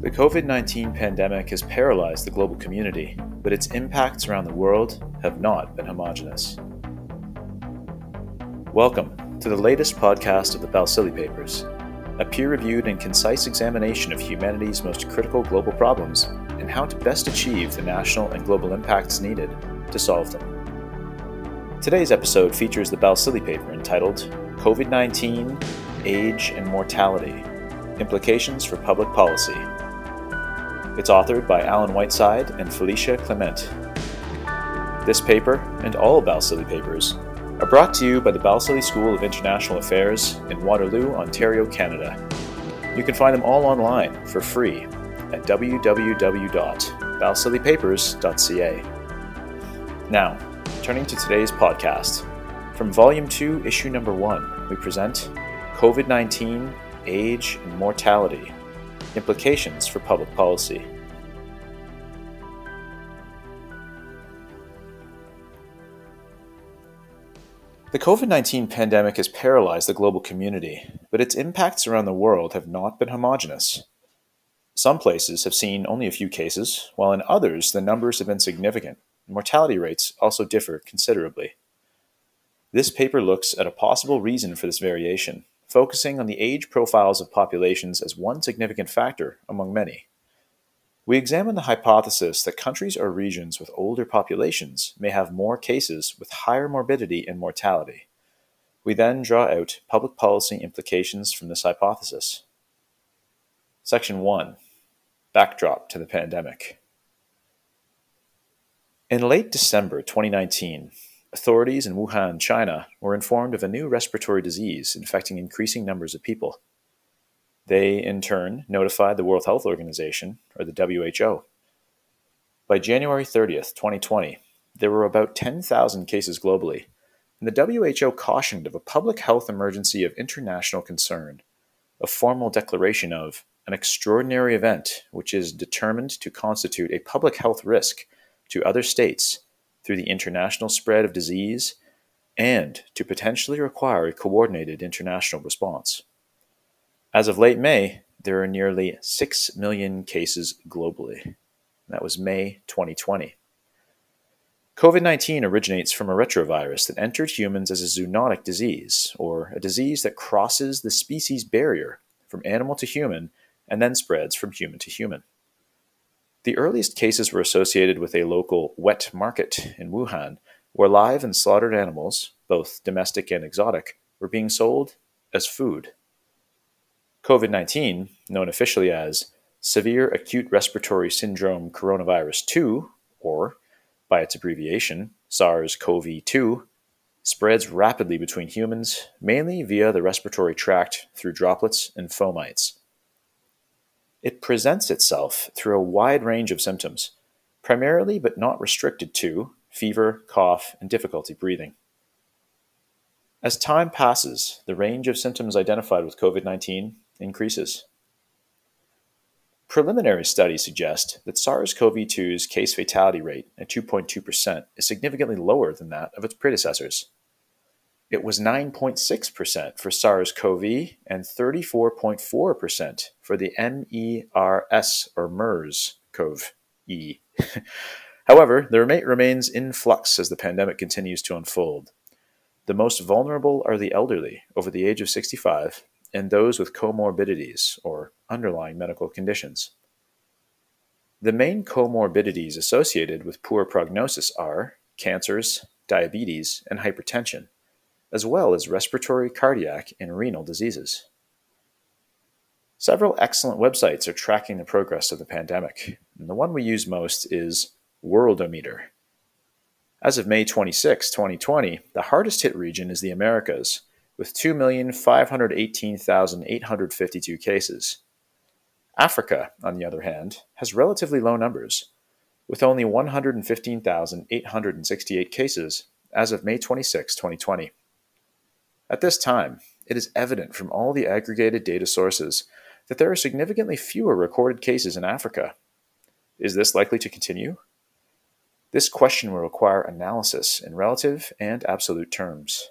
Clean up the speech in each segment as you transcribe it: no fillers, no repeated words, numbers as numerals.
The COVID-19 pandemic has paralyzed the global community, but its impacts around the world have not been homogeneous. Welcome to the latest podcast of the Balsillie Papers, a peer-reviewed and concise examination of humanity's most critical global problems and how to best achieve the national and global impacts needed to solve them. Today's episode features the Balsillie paper entitled COVID-19, Age and Mortality, Implications for Public Policy. It's authored by Alan Whiteside and Felicia Clement. This paper, and all Balsillie papers, are brought to you by the Balsillie School of International Affairs in Waterloo, Ontario, Canada. You can find them all online for free at www.balsillipapers.ca. Now, turning to today's podcast. From Volume 2, Issue Number 1, we present COVID-19, Age and Mortality, Implications for Public Policy. The COVID-19 pandemic has paralyzed the global community, but its impacts around the world have not been homogeneous. Some places have seen only a few cases, while in others the numbers have been significant. Mortality rates also differ considerably. This paper looks at a possible reason for this variation, focusing on the age profiles of populations as one significant factor among many. We examine the hypothesis that countries or regions with older populations may have more cases with higher morbidity and mortality. We then draw out public policy implications from this hypothesis. Section 1. Backdrop to the pandemic. In late December 2019, authorities in Wuhan, China, were informed of a new respiratory disease infecting increasing numbers of people. They, in turn, notified the World Health Organization, or the WHO. By January 30th, 2020, there were about 10,000 cases globally, and the WHO cautioned of a public health emergency of international concern, a formal declaration of an extraordinary event which is determined to constitute a public health risk to other states through the international spread of disease and to potentially require a coordinated international response. As of late May, there are nearly 6 million cases globally. That was May 2020. COVID-19 originates from a retrovirus that entered humans as a zoonotic disease, or a disease that crosses the species barrier from animal to human and then spreads from human to human. The earliest cases were associated with a local wet market in Wuhan, where live and slaughtered animals, both domestic and exotic, were being sold as food. COVID-19, known officially as Severe Acute Respiratory Syndrome Coronavirus 2, or, by its abbreviation, SARS-CoV-2, spreads rapidly between humans, mainly via the respiratory tract through droplets and fomites. It presents itself through a wide range of symptoms, primarily but not restricted to fever, cough, and difficulty breathing. As time passes, the range of symptoms identified with COVID-19 increases. Preliminary studies suggest that SARS-CoV-2's case fatality rate at 2.2% is significantly lower than that of its predecessors. It was 9.6% for SARS-CoV and 34.4% for the MERS or MERS-CoV-E. However, the rate remains in flux as the pandemic continues to unfold. The most vulnerable are the elderly over the age of 65 and those with comorbidities or underlying medical conditions. The main comorbidities associated with poor prognosis are cancers, diabetes, and hypertension, as well as respiratory, cardiac, and renal diseases. Several excellent websites are tracking the progress of the pandemic, and the one we use most is Worldometer. As of May 26, 2020, the hardest hit region is the Americas, with 2,518,852 cases. Africa, on the other hand, has relatively low numbers, with only 115,868 cases as of May 26, 2020. At this time, it is evident from all the aggregated data sources that there are significantly fewer recorded cases in Africa. Is this likely to continue? This question will require analysis in relative and absolute terms.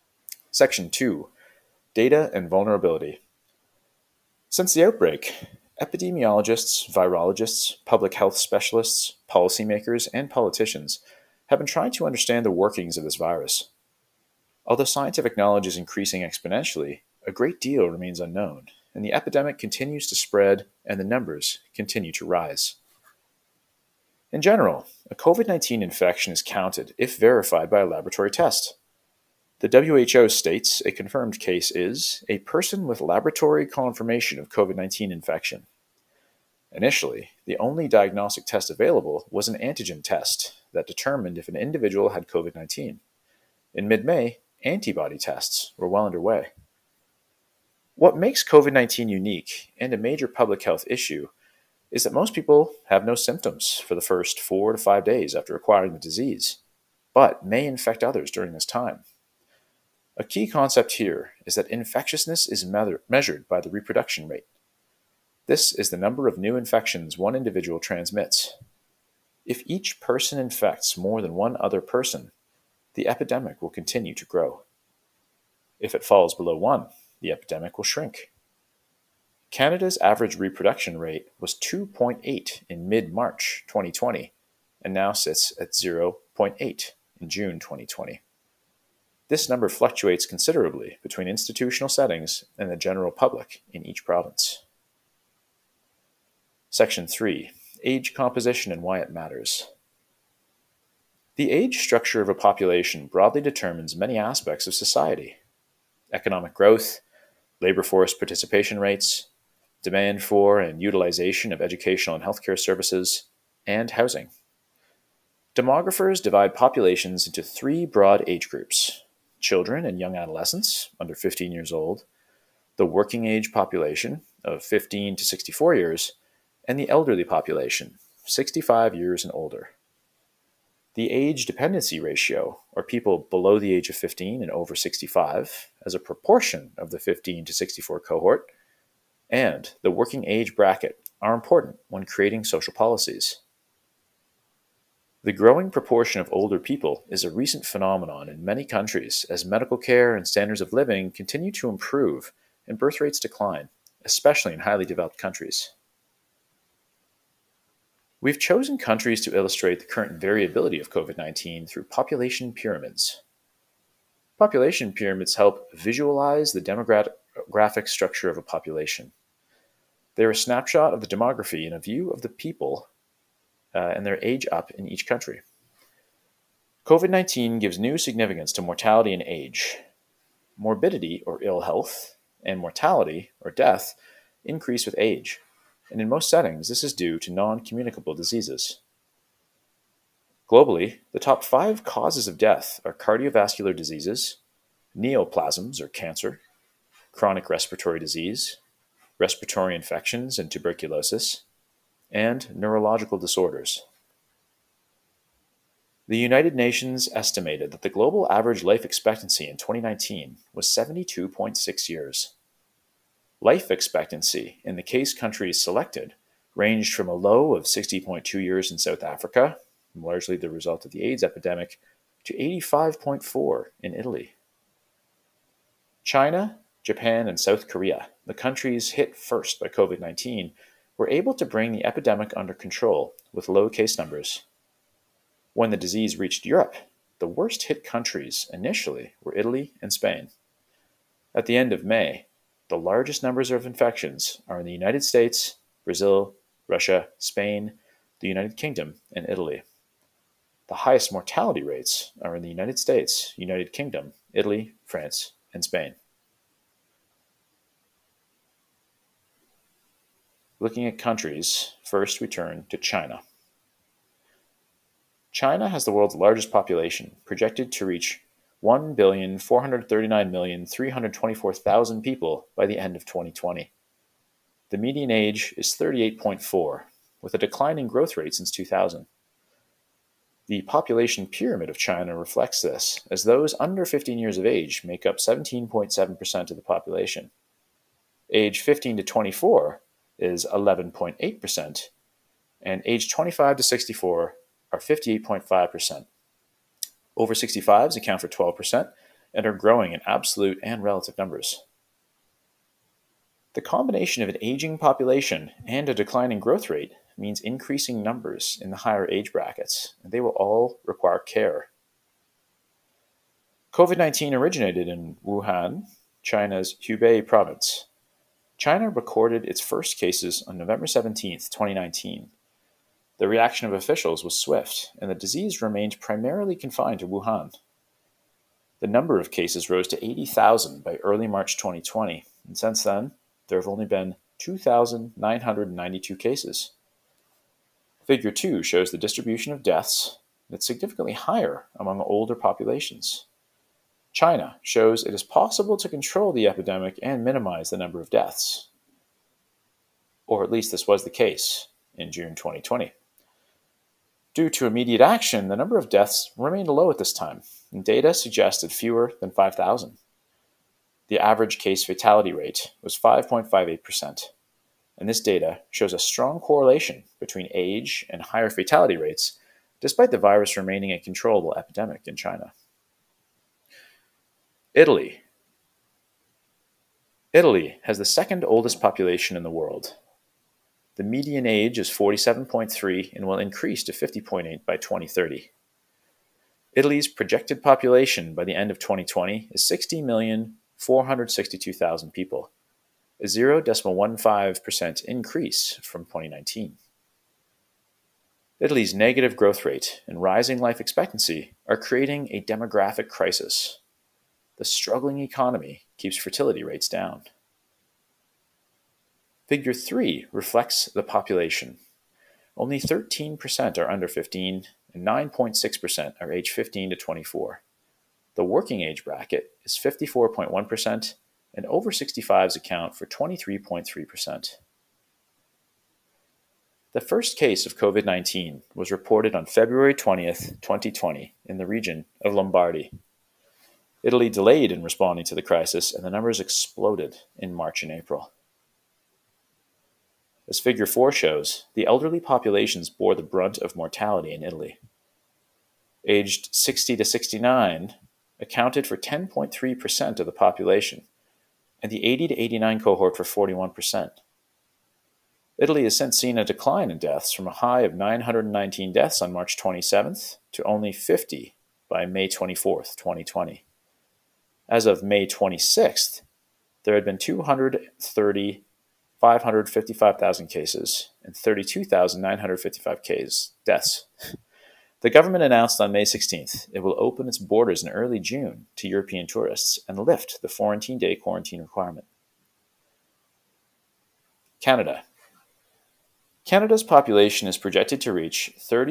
Section 2. Data and Vulnerability. Since the outbreak, Epidemiologists, virologists, public health specialists, policymakers, and politicians have been trying to understand the workings of this virus. Although scientific knowledge is increasing exponentially, a great deal remains unknown, and the epidemic continues to spread and the numbers continue to rise. In general, a COVID 19 infection is counted if verified by a laboratory test. The WHO states a confirmed case is a person with laboratory confirmation of COVID 19 infection. Initially, the only diagnostic test available was an antigen test that determined if an individual had COVID 19. In mid May, antibody tests were well underway. What makes COVID 19 unique and a major public health issue is that most people have no symptoms for the first 4 to 5 days after acquiring the disease, but may infect others during this time. A key concept here is that infectiousness is measured by the reproduction rate. This is the number of new infections one individual transmits. If each person infects more than one other person, the epidemic will continue to grow. If it falls below 1, the epidemic will shrink. Canada's average reproduction rate was 2.8 in mid-March 2020 and now sits at 0.8 in June 2020. This number fluctuates considerably between institutional settings and the general public in each province. Section 3. Age composition and why it matters. The age structure of a population broadly determines many aspects of society: economic growth, labor force participation rates, demand for and utilization of educational and healthcare services, and housing. Demographers divide populations into 3 broad age groups: children and young adolescents under 15 years old, the working age population of 15 to 64 years, and the elderly population, 65 years and older. The age dependency ratio, or people below the age of 15 and over 65, as a proportion of the 15 to 64 cohort, and the working age bracket are important when creating social policies. The growing proportion of older people is a recent phenomenon in many countries as medical care and standards of living continue to improve and birth rates decline, especially in highly developed countries. We've chosen countries to illustrate the current variability of COVID 19 through population pyramids. Population pyramids help visualize the demographic structure of a population. They're a snapshot of the demography and a view of the people and their age up in each country. COVID 19 gives new significance to mortality and age. Morbidity or ill health and mortality or death increase with age, and in most settings this is due to non-communicable diseases. Globally, the top 5 causes of death are cardiovascular diseases, neoplasms or cancer, chronic respiratory disease, respiratory infections and tuberculosis, and neurological disorders. The United Nations estimated that the global average life expectancy in 2019 was 72.6 years. Life expectancy in the case countries selected ranged from a low of 60.2 years in South Africa, largely the result of the AIDS epidemic, to 85.4 in Italy. China, Japan, and South Korea, the countries hit first by COVID 19, were able to bring the epidemic under control with low case numbers. When the disease reached Europe, the worst hit countries initially were Italy and Spain. At the end of May, the largest numbers of infections are in the United States, Brazil, Russia, Spain, the United Kingdom, and Italy. The highest mortality rates are in the United States, United Kingdom, Italy, France, and Spain. Looking at countries, first we turn to China. China has the world's largest population, projected to reach 1,439,324,000 people by the end of 2020. The median age is 38.4, with a declining growth rate since 2000. The population pyramid of China reflects this, as those under 15 years of age make up 17.7% of the population. Age 15 to 24 is 11.8%, and age 25 to 64 are 58.5%. Over 65s account for 12% and are growing in absolute and relative numbers. The combination of an aging population and a declining growth rate means increasing numbers in the higher age brackets, and they will all require care. COVID-19 originated in Wuhan, China's Hubei province. China recorded its first cases on November 17, 2019. The reaction of officials was swift, and the disease remained primarily confined to Wuhan. The number of cases rose to 80,000 by early March 2020, and since then, there have only been 2,992 cases. Figure 2 shows the distribution of deaths that's significantly higher among older populations. China shows it is possible to control the epidemic and minimize the number of deaths. Or at least this was the case in June 2020. Due to immediate action, the number of deaths remained low at this time, and data suggested fewer than 5,000. The average case fatality rate was 5.58%, and this data shows a strong correlation between age and higher fatality rates, despite the virus remaining a controllable epidemic in China. Italy. Italy has the second oldest population in the world. The median age is 47.3 and will increase to 50.8 by 2030. Italy's projected population by the end of 2020 is 60,462,000 people, a 0.15% increase from 2019. Italy's negative growth rate and rising life expectancy are creating a demographic crisis. The struggling economy keeps fertility rates down. Figure 3 reflects the population. Only 13% are under 15, and 9.6% are age 15 to 24. The working age bracket is 54.1%, and over 65s account for 23.3%. The first case of COVID-19 was reported on February 20th, 2020, in the region of Lombardy. Italy delayed in responding to the crisis, and the numbers exploded in March and April. As Figure 4 shows, the elderly populations bore the brunt of mortality in Italy. Aged 60 to 69 accounted for 10.3% of the population, and the 80 to 89 cohort for 41%. Italy has since seen a decline in deaths from a high of 919 deaths on March 27th to only 50 by May 24th, 2020. As of May 26th, there had been 555,000 cases and 32,955 deaths. The government announced on May 16th it will open its borders in early June to European tourists and lift the 14-day quarantine requirement. Canada. Canada's population is projected to reach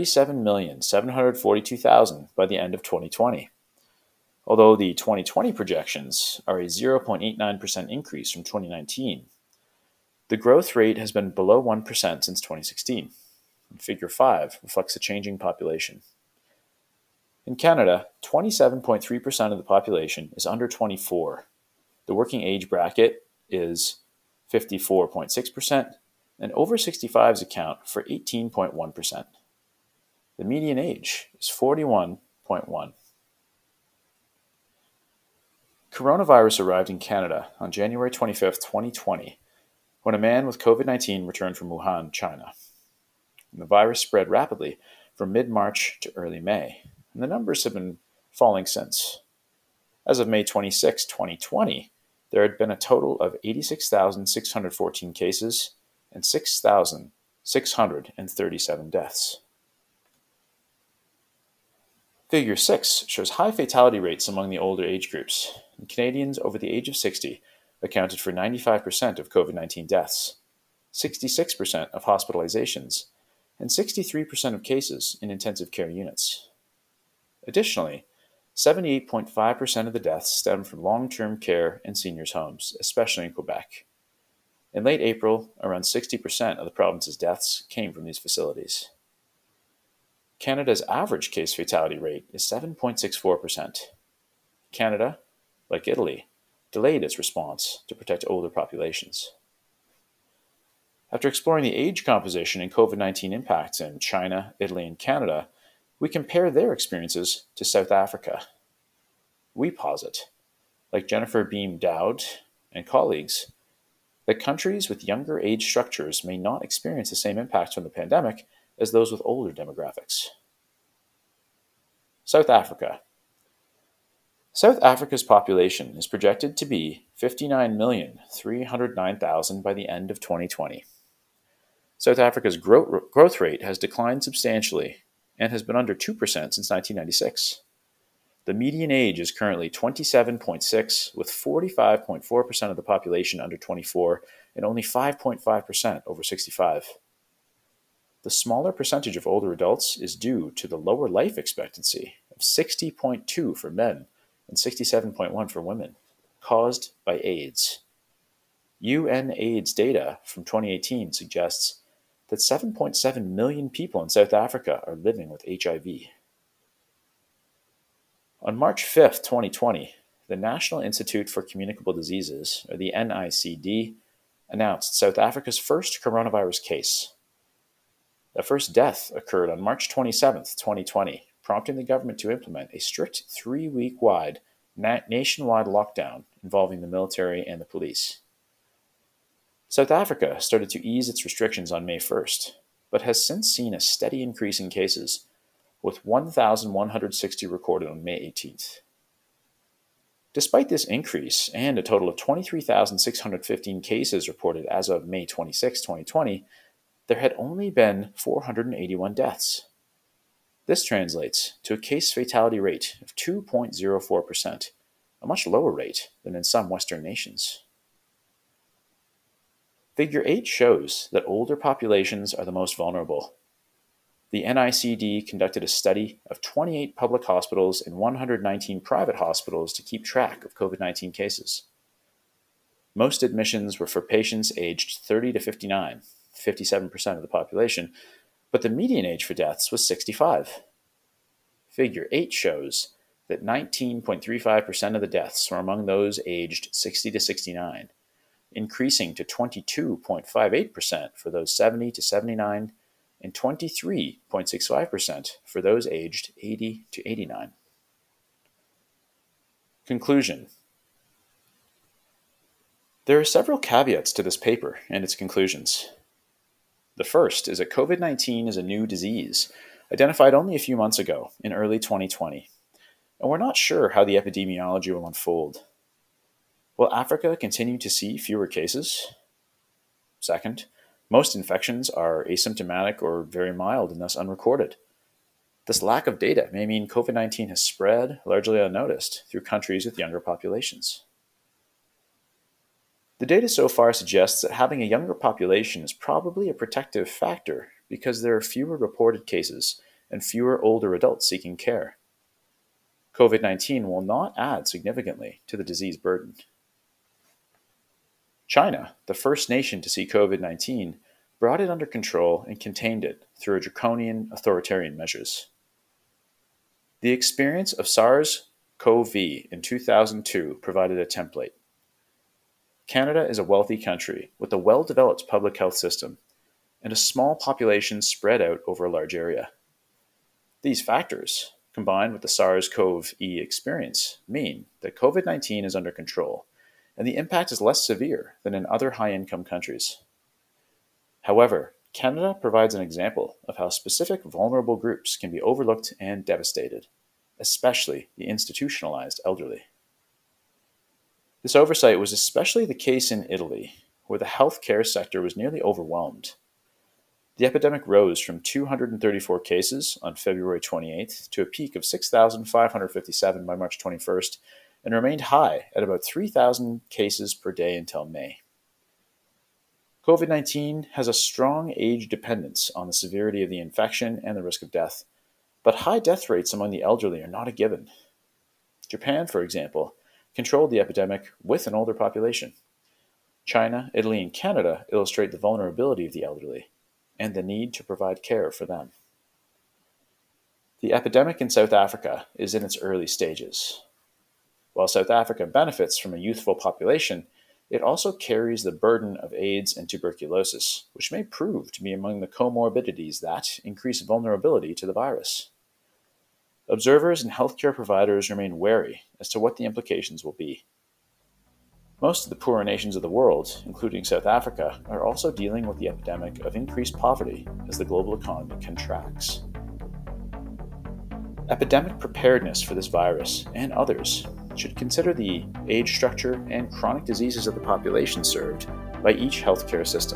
37,742,000 by the end of 2020. Although the 2020 projections are a 0.89% increase from 2019, the growth rate has been below 1% since 2016. Figure 5 reflects the changing population. In Canada, 27.3% of the population is under 24. The working age bracket is 54.6%, and over 65s account for 18.1%. The median age is 41.1. Coronavirus arrived in Canada on January 25, 2020, when a man with COVID-19 returned from Wuhan, China. And the virus spread rapidly from mid-March to early May, and the numbers have been falling since. As of May 26, 2020, there had been a total of 86,614 cases and 6,637 deaths. Figure 6 shows high fatality rates among the older age groups. And Canadians over the age of 60 accounted for 95% of COVID-19 deaths, 66% of hospitalizations, and 63% of cases in intensive care units. Additionally, 78.5% of the deaths stem from long-term care and seniors' homes, especially in Quebec. In late April, around 60% of the province's deaths came from these facilities. Canada's average case fatality rate is 7.64%. Canada, like Italy, delayed its response to protect older populations. After exploring the age composition and COVID-19 impacts in China, Italy, and Canada, we compare their experiences to South Africa. We posit, like Jennifer Beam Dowd and colleagues, that countries with younger age structures may not experience the same impacts from the pandemic as those with older demographics. South Africa. South Africa's population is projected to be 59,309,000 by the end of 2020. South Africa's growth rate has declined substantially and has been under 2% since 1996. The median age is currently 27.6, with 45.4% of the population under 24 and only 5.5% over 65. The smaller percentage of older adults is due to the lower life expectancy of 60.2 for men and 67.1 for women, caused by AIDS. UNAIDS data from 2018 suggests that 7.7 million people in South Africa are living with HIV. On March 5, 2020, the National Institute for Communicable Diseases, or the NICD, announced South Africa's first coronavirus case. The first death occurred on March 27, 2020, prompting the government to implement a strict 3-week-wide nationwide lockdown involving the military and the police. South Africa started to ease its restrictions on May 1st, but has since seen a steady increase in cases, with 1,160 recorded on May 18th. Despite this increase and a total of 23,615 cases reported as of May 26, 2020, there had only been 481 deaths. This translates to a case fatality rate of 2.04%, a much lower rate than in some Western nations. Figure 8 shows that older populations are the most vulnerable. The NICD conducted a study of 28 public hospitals and 119 private hospitals to keep track of COVID-19 cases. Most admissions were for patients aged 30 to 59, 57% of the population, but the median age for deaths was 65. Figure 8 shows that 19.35% of the deaths were among those aged 60 to 69, increasing to 22.58% for those 70 to 79, and 23.65% for those aged 80 to 89. Conclusion. There are several caveats to this paper and its conclusions. The first is that COVID-19 is a new disease, identified only a few months ago, in early 2020, and we're not sure how the epidemiology will unfold. Will Africa continue to see fewer cases? Second, most infections are asymptomatic or very mild and thus unrecorded. This lack of data may mean COVID-19 has spread largely unnoticed through countries with younger populations. The data so far suggests that having a younger population is probably a protective factor because there are fewer reported cases and fewer older adults seeking care. COVID-19 will not add significantly to the disease burden. China, the first nation to see COVID-19, brought it under control and contained it through draconian authoritarian measures. The experience of SARS-CoV in 2002 provided a template. Canada is a wealthy country with a well-developed public health system and a small population spread out over a large area. These factors, combined with the SARS-CoV experience, mean that COVID-19 is under control, and the impact is less severe than in other high-income countries. However, Canada provides an example of how specific vulnerable groups can be overlooked and devastated, especially the institutionalized elderly. This oversight was especially the case in Italy, where the healthcare sector was nearly overwhelmed. The epidemic rose from 234 cases on February 28th to a peak of 6,557 by March 21st, and remained high at about 3,000 cases per day until May. COVID-19 has a strong age dependence on the severity of the infection and the risk of death, but high death rates among the elderly are not a given. Japan, for example, controlled the epidemic with an older population. China, Italy, and Canada illustrate the vulnerability of the elderly and the need to provide care for them. The epidemic in South Africa is in its early stages. While South Africa benefits from a youthful population, it also carries the burden of AIDS and tuberculosis, which may prove to be among the comorbidities that increase vulnerability to the virus. Observers and healthcare providers remain wary as to what the implications will be. Most of the poorer nations of the world, including South Africa, are also dealing with the epidemic of increased poverty as the global economy contracts. Epidemic preparedness for this virus and others should consider the age structure and chronic diseases of the population served by each healthcare system.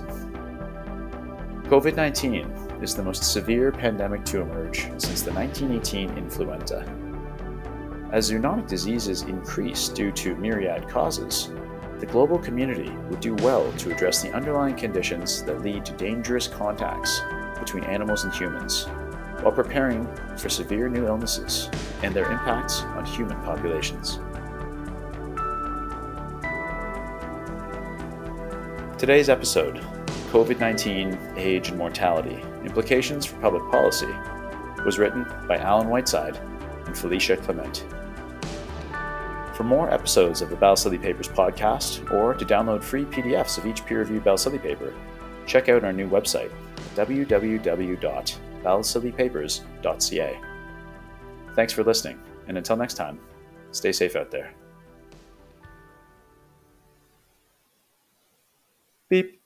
COVID-19 is the most severe pandemic to emerge since the 1918 influenza. As zoonotic diseases increase due to myriad causes, the global community would do well to address the underlying conditions that lead to dangerous contacts between animals and humans, while preparing for severe new illnesses and their impacts on human populations. Today's episode, COVID-19, Age and Mortality, Implications for Public Policy, was written by Alan Whiteside and Felicia Clement. For more episodes of the Balsillie Papers podcast, or to download free PDFs of each peer-reviewed Balsillie paper, check out our new website, www.balsilleepapers.ca. Thanks for listening, and until next time, stay safe out there. Beep.